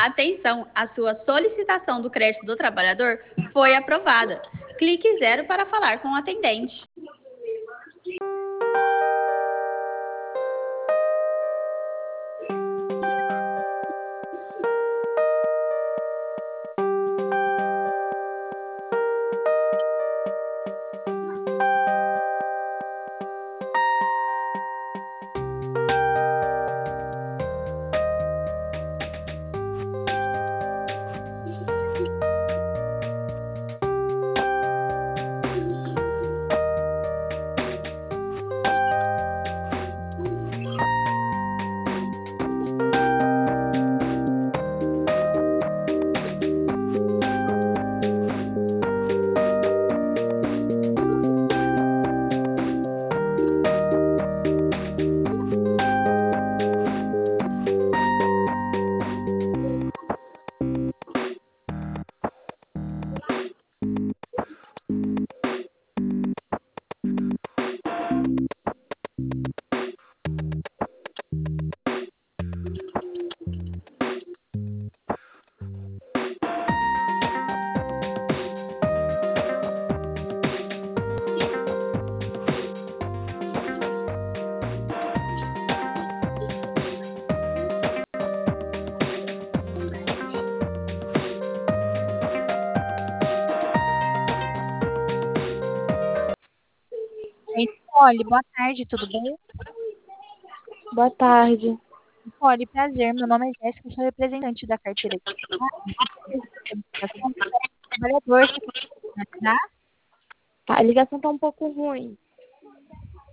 Atenção, a sua solicitação do crédito do trabalhador foi aprovada. Clique 0 para falar com o atendente. Nicole, boa tarde, tudo bem? Boa tarde. Nicole, prazer, meu nome é Jéssica, sou representante da carteira de trabalhador. Você pode me ajudar? A ligação tá um pouco ruim.